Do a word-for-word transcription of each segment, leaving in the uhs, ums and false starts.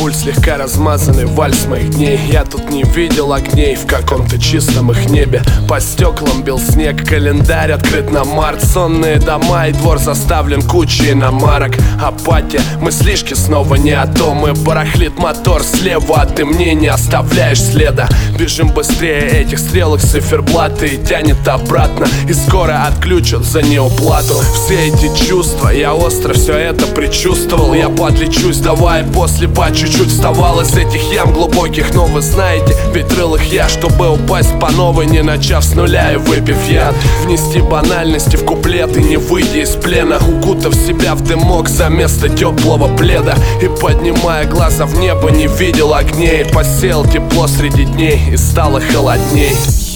пульс слегка размазанный, вальс моих дней. Я тут не видел огней в каком-то чистом их небе. По стеклам бил снег, календарь открыт на март. Сонные дома и двор заставлен кучей иномарок. Апатия, мыслишки снова не о том. И барахлит мотор слева, а ты мне не оставляешь следа. Бежим быстрее этих стрелок циферблата и тянет обратно. И скоро отключат за неуплату. Все эти чувства, я остро все это предчувствовал. Я подлечусь, давай после по чуть-чуть вставал из этих ям глубоких. Но вы знаете, ведь рыл их я, чтобы упасть по новой, не начав с нуля и выпив яд. Внести банальности в куплет и не выйти из плена, укутав себя в дымок за место теплого пледа. И поднимая глаза в небо, не видел огней. Посеял тепло среди дней и стало холодней.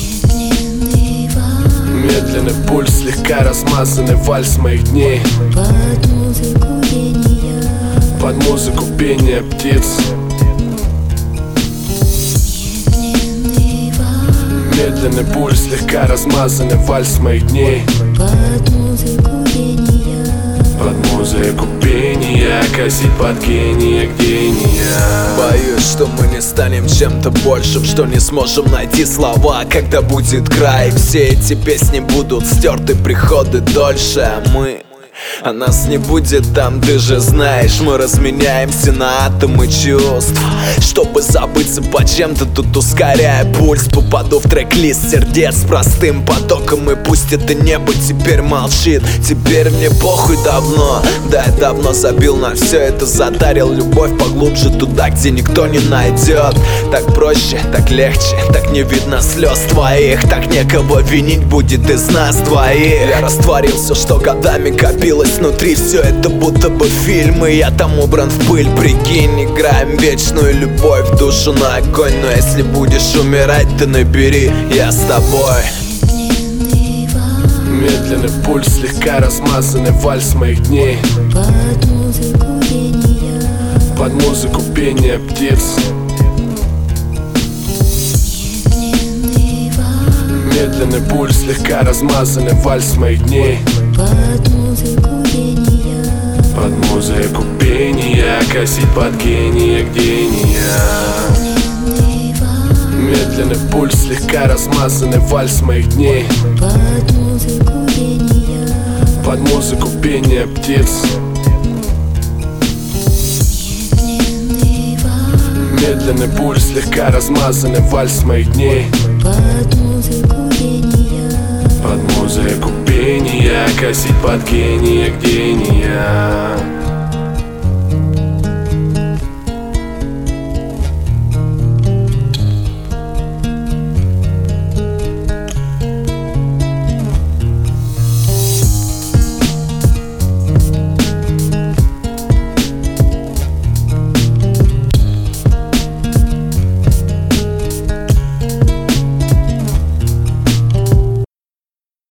Медленный пульс, слегка размазанный вальс моих дней. Под музыку пения, под музыку пения птиц. Медленный пульс, слегка размазанный вальс моих дней. под музыку пения, под музыку пения, косить под гения гения. Боюсь, что мы не станем чем-то большим, что не сможем найти слова, когда будет край. Все эти песни будут стерты, приходы дольше, а мы... А нас не будет там, ты же знаешь. Мы разменяемся на атомы чувств, чтобы забыться по чем-то, тут ускоряя пульс. Попаду в трек-лист сердец простым потоком, и пусть это небо теперь молчит. Теперь мне похуй давно, да, я давно забил на все это. Затарил любовь поглубже туда, где никто не найдет. Так проще, так легче, так не видно слез твоих. Так некого винить будет из нас двоих. Я растворил все, что годами копилось внутри, все это будто бы фильм, и я там убран в пыль. Прикинь, играем вечную любовь, душу на огонь. Но если будешь умирать, ты набери, я с тобой. Медленный пульс, слегка размазанный вальс моих дней. под музыку пения, под музыку пения птиц. Медленный пульс, слегка размазанный вальс моих дней. под музыку пения, под музыку пения, косить под гения гения. Медленный пульс, слегка размазанный вальс моих дней. под музыку пения, под музыку пения птиц. Медленный пульс, слегка размазанный вальс моих дней. под музыку пения, под музыку пения, косить под гения гения.